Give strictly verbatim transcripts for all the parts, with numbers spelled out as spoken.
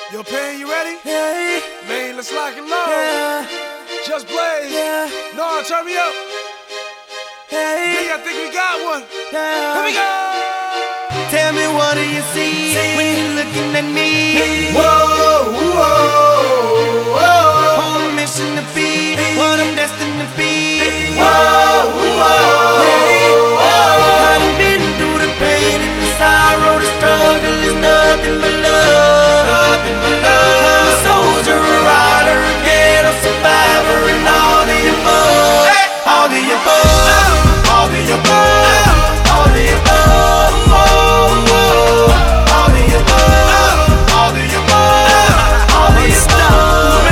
Yo, Pain, you ready? Yeah, Man, let's lock and load. yeah, Just Blaze. yeah, No, turn me up. yeah, B, I think we got one. yeah. Here we go. Tell me, what do you see when you're looking at me? Whoa, whoa, whoa. On a mission to be what I'm destined to be. Whoa, whoa, I done been through the pain and the sorrow, the struggle is nothing but love. Nothing but love. I'm a soldier, a rider, a ghetto survivor, and all the above. All the above. All the above. All the above. All the above. All the above. All the above.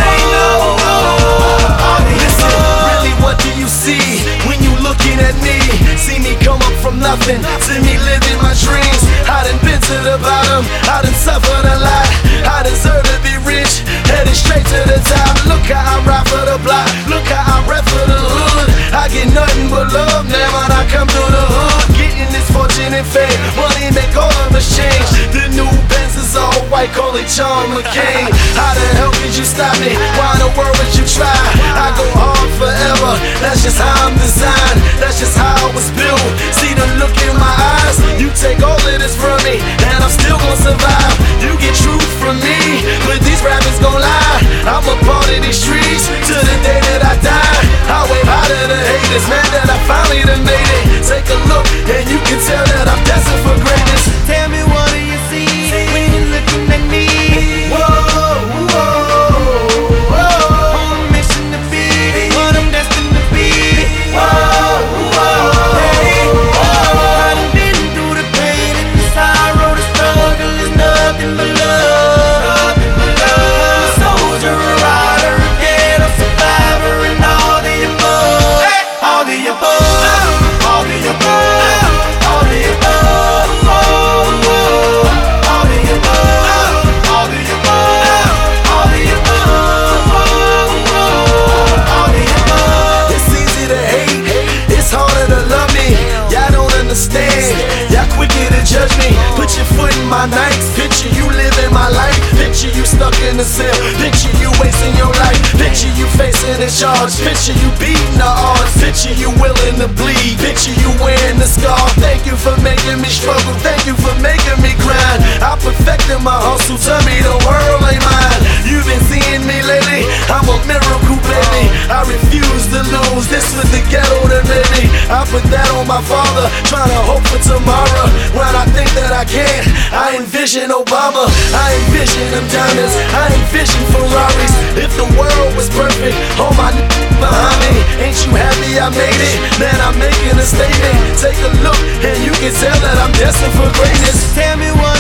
Listen, really, what do you see when you looking at me? See me come up from nothing, see me living my dreams. I done been to the bottom, I done suffered a lot. I deserve to be rich, headed straight to the top. Look how I ride for the block, look how I rap for the hood. I get nothing but love now when I come through the hood. Getting this fortune and fame, money make all of us change. The new Benz is all white, call it John McCain. How the hell could you stop me? Why in the world would you try? I go hard forever, that's just how I'm designed. That's just how I was built. See the look in my eyes, you take all of this from me, and I'm still gonna survive. You get truth from me, but these rappers gon' lie. I'm a part of these streets to the day that I die. I wave out to the haters, man, that I finally done made it. Take a look, and you can tell that I'm destined for greatness. Tell me, what do you see when you're looking at me? Whoa, whoa, whoa. On a mission to be what I'm destined to be. Whoa, whoa. I done been through the pain and the sorrow, the struggle is nothing but love. I'm a soldier, a rider, a ghetto survivor, and all the above. All the above. All the above. All the above. All the above. All the above. All the above. All the above. It's easy to hate, it's harder to love me. Y'all don't understand, y'all quicker to judge me. Put your foot in my nights, picture you living my life. Picture you stuck in a cell, picture you wasting your life. Picture you facing a charge, picture you beating the odds. Picture you willing to bleed, picture you wearing the scar. Thank you for making me struggle, thank you for making me grind. I perfected my hustle, tell me the world ain't mine. You've been seeing me lately, I'm a miracle baby. I refuse to lose, this was the ghetto that made me. I put that on my father, trying to hope for tomorrow. When I think that I can't, I envision Obama. I envision them diamonds, I envision Ferraris. If the world was perfect, all my n- behind me. Ain't you happy I made it? Man, I'm making a statement. Take a look and you can tell that I'm destined for greatness. Tell me, what